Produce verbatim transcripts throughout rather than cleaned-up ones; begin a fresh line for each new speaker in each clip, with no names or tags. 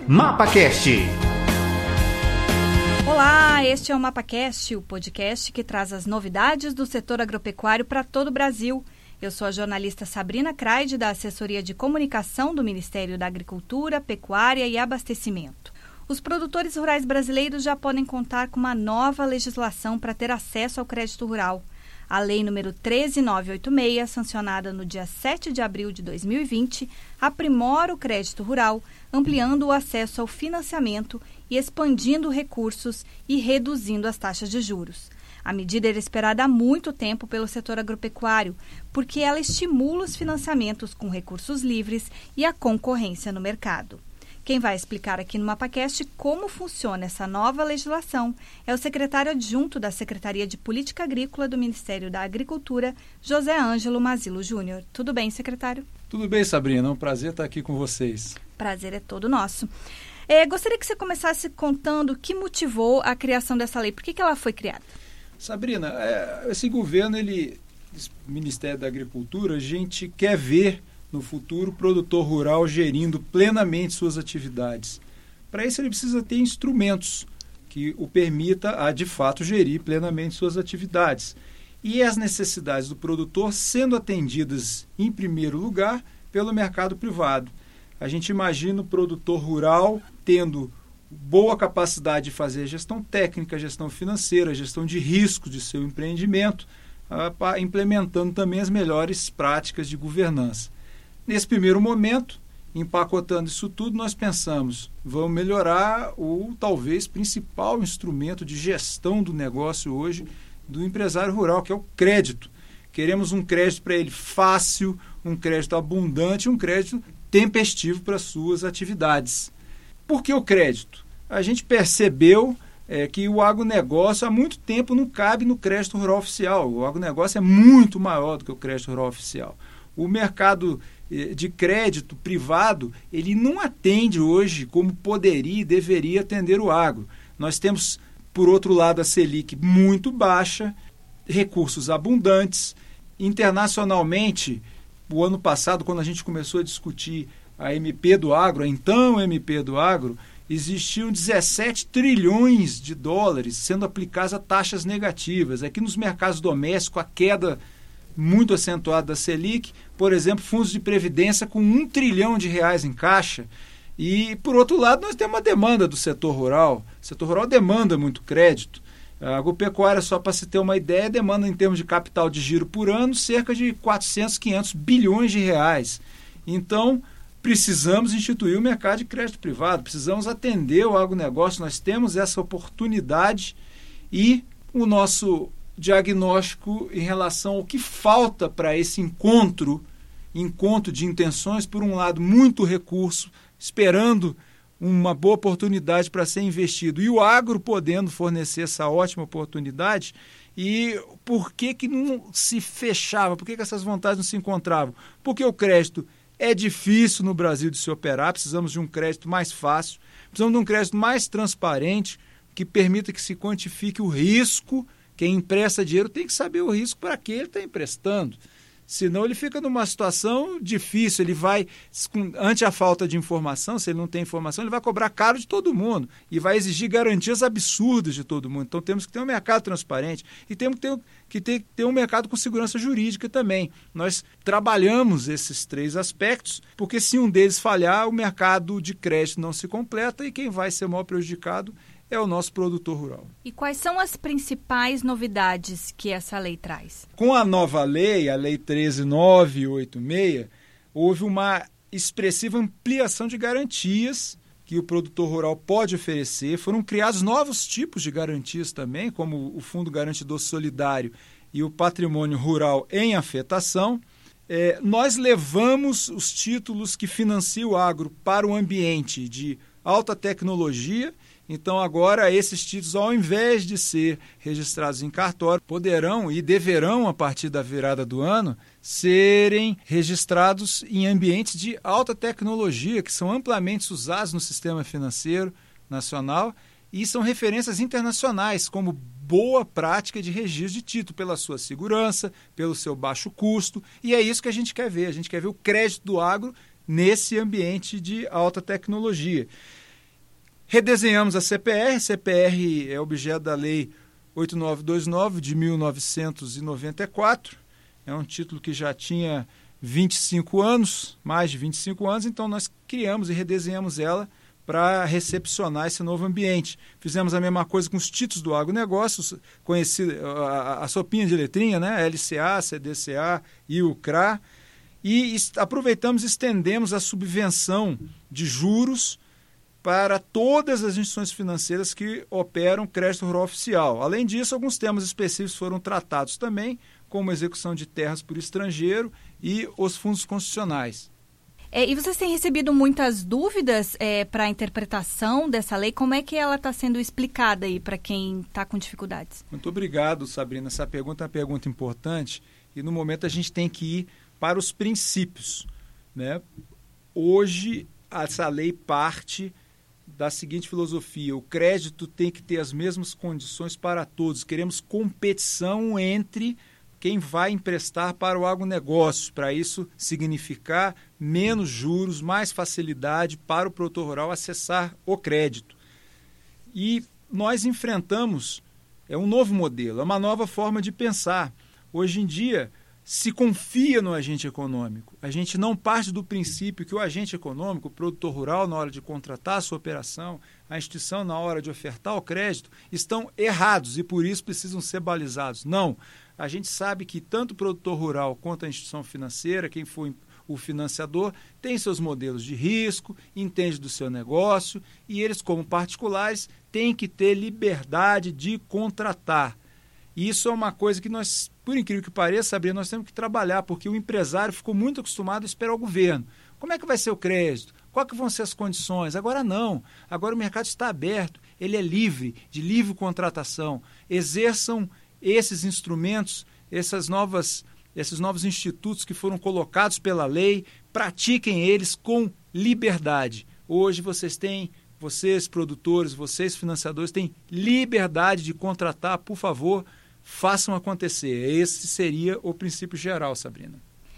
MapaCast.
Olá, este é o MapaCast, o podcast que traz as novidades do setor agropecuário para todo o Brasil. Eu sou a jornalista Sabrina Craide, da Assessoria de Comunicação do Ministério da Agricultura, Pecuária e Abastecimento. Os produtores rurais brasileiros já podem contar com uma nova legislação para ter acesso ao crédito rural. A Lei número treze mil novecentos e oitenta e seis, sancionada no dia sete de abril de dois mil e vinte, aprimora o crédito rural, ampliando o acesso ao financiamento e expandindo recursos e reduzindo as taxas de juros. A medida era esperada há muito tempo pelo setor agropecuário, porque ela estimula os financiamentos com recursos livres e a concorrência no mercado. Quem vai explicar aqui no MapaCast como funciona essa nova legislação é o secretário adjunto da Secretaria de Política Agrícola do Ministério da Agricultura, José Ângelo Mazilo Júnior. Tudo bem, secretário?
Tudo bem, Sabrina. É um prazer estar aqui com vocês.
Prazer é todo nosso. É, gostaria que você começasse contando o que motivou a criação dessa lei. Por que, que ela foi criada?
Sabrina, é, esse governo, ele, esse Ministério da Agricultura, a gente quer ver no futuro o produtor rural gerindo plenamente suas atividades. Para isso ele precisa ter instrumentos que o permita a, de fato, gerir plenamente suas atividades. E as necessidades do produtor sendo atendidas, em primeiro lugar, pelo mercado privado. A gente imagina o produtor rural tendo boa capacidade de fazer gestão técnica, gestão financeira, gestão de risco de seu empreendimento, uh, implementando também as melhores práticas de governança. Nesse primeiro momento, empacotando isso tudo, nós pensamos, vamos melhorar o talvez principal instrumento de gestão do negócio hoje do empresário rural, que é o crédito. Queremos um crédito para ele fácil, um crédito abundante, um crédito tempestivo para suas atividades. Por que o crédito? A gente percebeu é, que o agronegócio há muito tempo não cabe no crédito rural oficial. O agronegócio é muito maior do que o crédito rural oficial. O mercado de crédito privado, ele não atende hoje como poderia e deveria atender o agro. Nós temos, por outro lado, a Selic muito baixa, recursos abundantes. Internacionalmente, o ano passado, quando a gente começou a discutir a M P do agro, a então M P do agro, existiam dezessete trilhões de dólares sendo aplicados a taxas negativas. Aqui nos mercados domésticos, a queda muito acentuada da Selic, por exemplo, fundos de previdência com um trilhão de reais em caixa. E, por outro lado, nós temos uma demanda do setor rural. O setor rural demanda muito crédito. A agropecuária, só para se ter uma ideia, demanda, em termos de capital de giro por ano, cerca de quatrocentos, quinhentos bilhões de reais. Então, precisamos instituir o mercado de crédito privado, precisamos atender o agronegócio, nós temos essa oportunidade e o nosso diagnóstico em relação ao que falta para esse encontro, encontro de intenções, por um lado, muito recurso, esperando uma boa oportunidade para ser investido, e o agro podendo fornecer essa ótima oportunidade. E por que que não se fechava? Por que que essas vontades não se encontravam? Porque o crédito é difícil no Brasil de se operar, precisamos de um crédito mais fácil, precisamos de um crédito mais transparente, que permita que se quantifique o risco. Quem empresta dinheiro tem que saber o risco para que ele está emprestando. Senão ele fica numa situação difícil, ele vai, ante a falta de informação, se ele não tem informação, ele vai cobrar caro de todo mundo e vai exigir garantias absurdas de todo mundo. Então temos que ter um mercado transparente e temos que ter, que ter, ter um mercado com segurança jurídica também. Nós trabalhamos esses três aspectos, porque se um deles falhar, o mercado de crédito não se completa e quem vai ser o maior prejudicado é o nosso produtor rural.
E quais são as principais novidades que essa lei traz?
Com a nova lei, a Lei treze mil novecentos e oitenta e seis, houve uma expressiva ampliação de garantias que o produtor rural pode oferecer. Foram criados novos tipos de garantias também, como o Fundo Garantidor Solidário e o Patrimônio Rural em Afetação. É, nós levamos os títulos que financiam o agro para o ambiente de alta tecnologia. Então, agora, esses títulos, ao invés de ser registrados em cartório, poderão e deverão, a partir da virada do ano, serem registrados em ambientes de alta tecnologia, que são amplamente usados no sistema financeiro nacional e são referências internacionais, como boa prática de registro de título, pela sua segurança, pelo seu baixo custo. E é isso que a gente quer ver. A gente quer ver o crédito do agro nesse ambiente de alta tecnologia. Redesenhamos a C P R, C P R é objeto da Lei oito nove dois nove de mil novecentos e noventa e quatro, é um título que já tinha vinte e cinco anos, mais de vinte e cinco anos, então nós criamos e redesenhamos ela para recepcionar esse novo ambiente. Fizemos a mesma coisa com os títulos do agronegócio, conhecido, a, a sopinha de letrinha, né? L C A, C D C A e o C R A, e est- aproveitamos e estendemos a subvenção de juros para todas as instituições financeiras que operam crédito rural oficial. Além disso, alguns temas específicos foram tratados também, como a execução de terras por estrangeiro e os fundos constitucionais.
É, e vocês têm recebido muitas dúvidas é, para a interpretação dessa lei? Como é que ela está sendo explicada aí para quem está com dificuldades?
Muito obrigado, Sabrina. Essa pergunta é uma pergunta importante e no momento a gente tem que ir para os princípios, né? Hoje, essa lei parte da seguinte filosofia: o crédito tem que ter as mesmas condições para todos. Queremos competição entre quem vai emprestar para o agronegócio, para isso significar menos juros, mais facilidade para o produtor rural acessar o crédito. E nós enfrentamos é um novo modelo, é uma nova forma de pensar. Hoje em dia, se confia no agente econômico. A gente não parte do princípio que o agente econômico, o produtor rural, na hora de contratar a sua operação, a instituição, na hora de ofertar o crédito, estão errados e, por isso, precisam ser balizados. Não. A gente sabe que tanto o produtor rural quanto a instituição financeira, quem for o financiador, tem seus modelos de risco, entende do seu negócio e eles, como particulares, têm que ter liberdade de contratar. E isso é uma coisa que nós, por incrível que pareça, Sabrina, nós temos que trabalhar, porque o empresário ficou muito acostumado a esperar o governo. Como é que vai ser o crédito? Quais que vão ser as condições? Agora não. Agora o mercado está aberto, ele é livre, de livre contratação. Exerçam esses instrumentos, essas novas, esses novos institutos que foram colocados pela lei, pratiquem eles com liberdade. Hoje vocês têm, vocês produtores, vocês financiadores, têm liberdade de contratar, por favor, façam acontecer. Esse seria o princípio geral, Sabrina.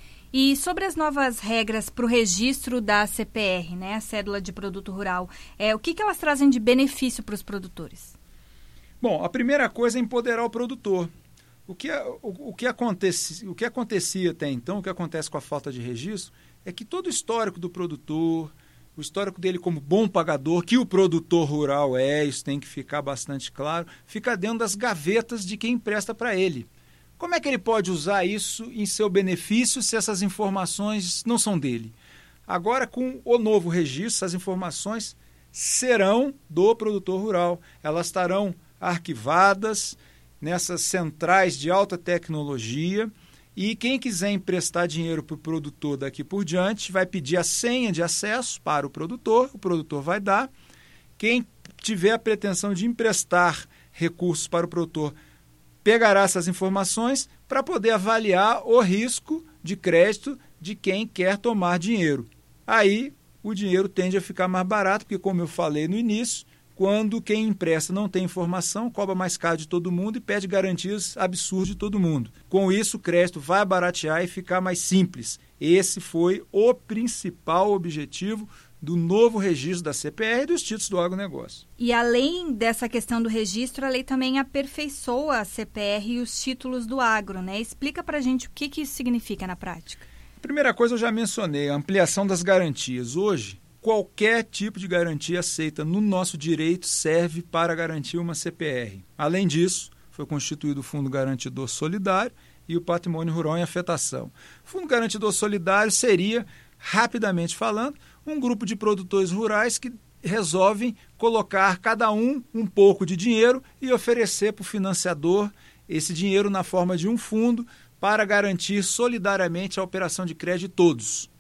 E sobre as novas regras para o registro da C P R, né, a Cédula de Produto Rural, é, o que, que elas trazem de benefício para os produtores?
Bom, a primeira coisa é empoderar o produtor. O que, o, o, que acontece, o que acontecia até então, o que acontece com a falta de registro, é que todo o histórico do produtor, o histórico dele como bom pagador, que o produtor rural é, isso tem que ficar bastante claro, fica dentro das gavetas de quem empresta para ele. Como é que ele pode usar isso em seu benefício se essas informações não são dele? Agora, com o novo registro, essas informações serão do produtor rural. Elas estarão arquivadas nessas centrais de alta tecnologia e quem quiser emprestar dinheiro para o produtor daqui por diante vai pedir a senha de acesso para o produtor, o produtor vai dar. Quem tiver a pretensão de emprestar recursos para o produtor pegará essas informações para poder avaliar o risco de crédito de quem quer tomar dinheiro. Aí o dinheiro tende a ficar mais barato, porque, como eu falei no início, quando quem empresta não tem informação, cobra mais caro de todo mundo e pede garantias absurdas de todo mundo. Com isso, o crédito vai baratear e ficar mais simples. Esse foi o principal objetivo do novo registro da C P R e dos títulos do agronegócio.
E além dessa questão do registro, a lei também aperfeiçoa a C P R e os títulos do agro, né? Explica pra gente o que, que isso significa na prática.
Primeira coisa eu já mencionei, a ampliação das garantias. Hoje, qualquer tipo de garantia aceita no nosso direito serve para garantir uma C P R. Além disso, foi constituído o Fundo Garantidor Solidário e o Patrimônio Rural em Afetação. O Fundo Garantidor Solidário seria, rapidamente falando, um grupo de produtores rurais que resolvem colocar cada um um pouco de dinheiro e oferecer para o financiador esse dinheiro na forma de um fundo para garantir solidariamente a operação de crédito de todos.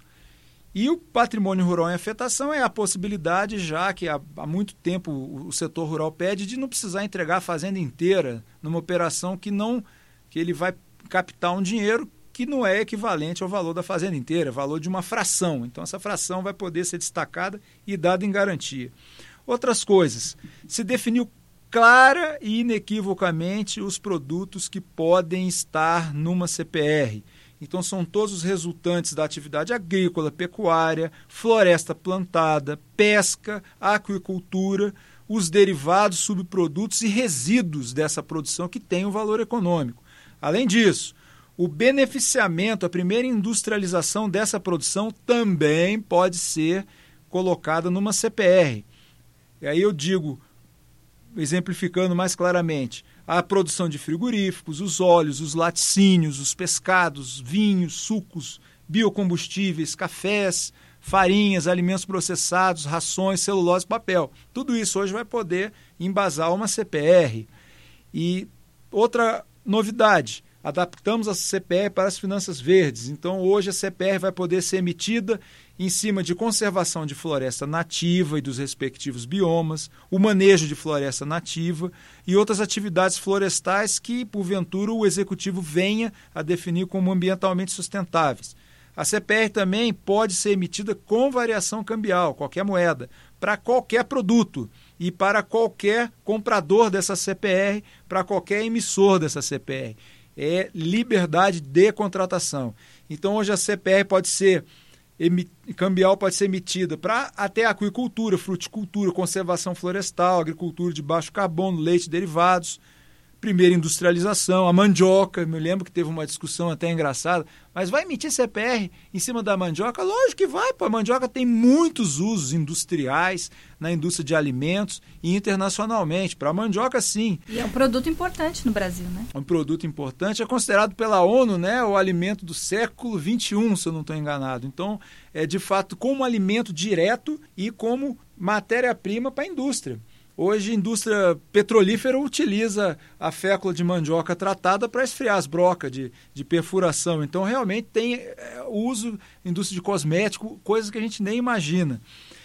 E o patrimônio rural em afetação é a possibilidade, já que há, há muito tempo o setor rural pede, de não precisar entregar a fazenda inteira numa operação que, não, que ele vai captar um dinheiro que não é equivalente ao valor da fazenda inteira, valor de uma fração. Então, essa fração vai poder ser destacada e dada em garantia. Outras coisas, se definiu clara e inequivocamente os produtos que podem estar numa C P R. Então, são todos os resultantes da atividade agrícola, pecuária, floresta plantada, pesca, aquicultura, os derivados, subprodutos e resíduos dessa produção que tem um valor econômico. Além disso, o beneficiamento, a primeira industrialização dessa produção também pode ser colocada numa C P R. E aí eu digo, exemplificando mais claramente, a produção de frigoríficos, os óleos, os laticínios, os pescados, vinhos, sucos, biocombustíveis, cafés, farinhas, alimentos processados, rações, celulose e papel. Tudo isso hoje vai poder embasar uma C P R. E outra novidade, adaptamos a C P R para as finanças verdes. Então, hoje a C P R vai poder ser emitida em cima de conservação de floresta nativa e dos respectivos biomas, o manejo de floresta nativa e outras atividades florestais que, porventura, o Executivo venha a definir como ambientalmente sustentáveis. A C P R também pode ser emitida com variação cambial, qualquer moeda, para qualquer produto e para qualquer comprador dessa C P R, para qualquer emissor dessa C P R. É liberdade de contratação. Então, hoje a C P R pode ser, cambial pode ser emitida para até aquicultura, fruticultura, conservação florestal, agricultura de baixo carbono, leite e derivados, primeira industrialização, a mandioca. Me lembro que teve uma discussão até engraçada, mas vai emitir C P R em cima da mandioca? Lógico que vai, pô. A mandioca tem muitos usos industriais na indústria de alimentos e internacionalmente. Para a mandioca, sim.
E é um produto importante no Brasil, né?
É um produto importante, é considerado pela ONU, né, o alimento do século vinte e um, se eu não estou enganado. Então, é de fato como alimento direto e como matéria-prima para a indústria. Hoje, a indústria petrolífera utiliza a fécula de mandioca tratada para esfriar as brocas de, de perfuração. Então, realmente tem é, uso em indústria de cosmético, coisas que a gente nem imagina.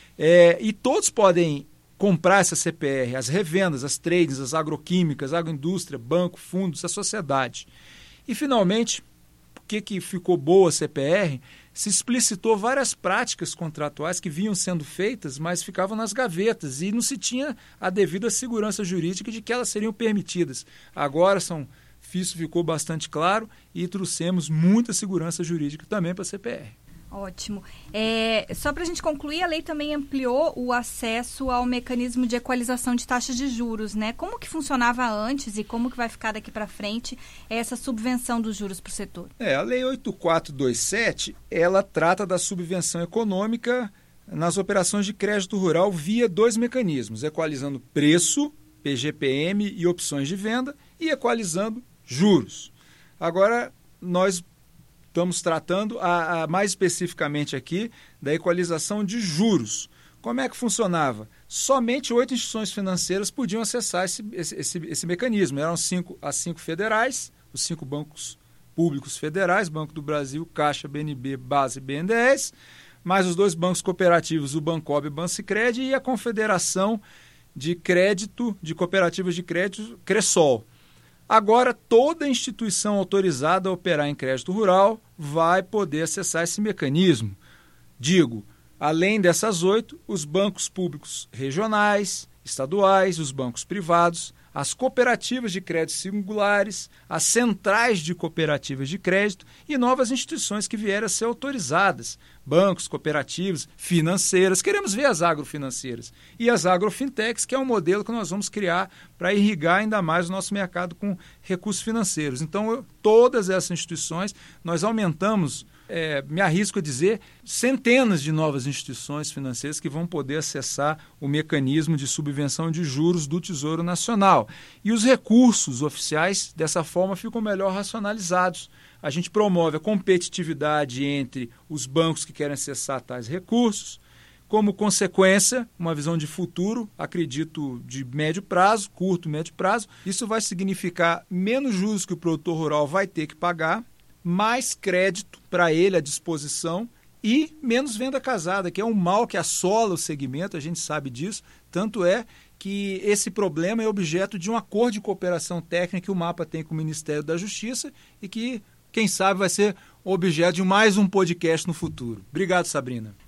É, e todos podem comprar essa C P R, as revendas, as trades, as agroquímicas, a agroindústria, banco, fundos, a sociedade. E, finalmente, por que, que ficou boa a C P R? Se explicitou várias práticas contratuais que vinham sendo feitas, mas ficavam nas gavetas e não se tinha a devida segurança jurídica de que elas seriam permitidas. Agora são, isso ficou bastante claro e trouxemos muita segurança jurídica também para a C P R.
Ótimo. É, só para a gente concluir, a lei também ampliou o acesso ao mecanismo de equalização de taxas de juros, né? Como que funcionava antes e como que vai ficar daqui para frente essa subvenção dos juros para o setor?
É, a Lei oito mil quatrocentos e vinte e sete, ela trata da subvenção econômica nas operações de crédito rural via dois mecanismos, equalizando preço, P G P M e opções de venda, e equalizando juros. Agora, nós estamos tratando a, a, mais especificamente aqui da equalização de juros. Como é que funcionava? Somente oito instituições financeiras podiam acessar esse, esse, esse, esse mecanismo. Eram cinco, as cinco federais, os cinco bancos públicos federais, Banco do Brasil, Caixa, B N B, Base e B N D E S, mais os dois bancos cooperativos, o Bancob e o Bancicred, e a Confederação de Crédito, de Cooperativas de Crédito, Cressol. Agora, toda instituição autorizada a operar em crédito rural vai poder acessar esse mecanismo. Digo, além dessas oito, os bancos públicos regionais, estaduais, os bancos privados, as cooperativas de crédito singulares, as centrais de cooperativas de crédito e novas instituições que vierem a ser autorizadas, bancos, cooperativas, financeiras. Queremos ver as agrofinanceiras e as agrofintechs, que é um modelo que nós vamos criar para irrigar ainda mais o nosso mercado com recursos financeiros. Então, eu, todas essas instituições, nós aumentamos, é, me arrisco a dizer, centenas de novas instituições financeiras que vão poder acessar o mecanismo de subvenção de juros do Tesouro Nacional. E os recursos oficiais, dessa forma, ficam melhor racionalizados. A gente promove a competitividade entre os bancos que querem acessar tais recursos. Como consequência, uma visão de futuro, acredito, de médio prazo, curto e médio prazo, isso vai significar menos juros que o produtor rural vai ter que pagar, mais crédito para ele à disposição e menos venda casada, que é um mal que assola o segmento, a gente sabe disso. Tanto é que esse problema é objeto de um acordo de cooperação técnica que o MAPA tem com o Ministério da Justiça e que, quem sabe, vai ser objeto de mais um podcast no futuro. Obrigado, Sabrina.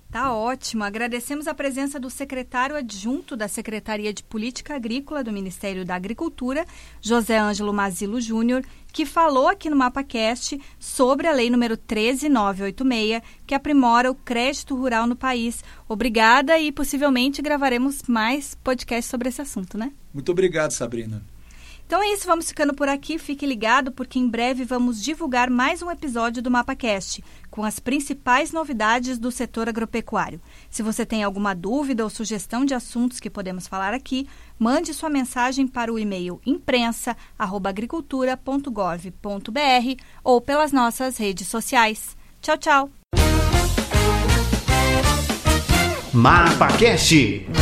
Tá ótimo. Agradecemos a presença do secretário adjunto da Secretaria de Política Agrícola do Ministério da Agricultura, José Ângelo Mazilo Júnior, que falou aqui no MapaCast sobre a Lei número treze mil novecentos e oitenta e seis, que aprimora o crédito rural no país. Obrigada e possivelmente gravaremos mais podcasts sobre esse assunto, né?
Muito obrigado, Sabrina.
Então é isso, vamos ficando por aqui. Fique ligado porque em breve vamos divulgar mais um episódio do MapaCast com as principais novidades do setor agropecuário. Se você tem alguma dúvida ou sugestão de assuntos que podemos falar aqui, mande sua mensagem para o e-mail imprensa arroba agricultura ponto gov ponto br ou pelas nossas redes sociais. Tchau, tchau!
MapaCast.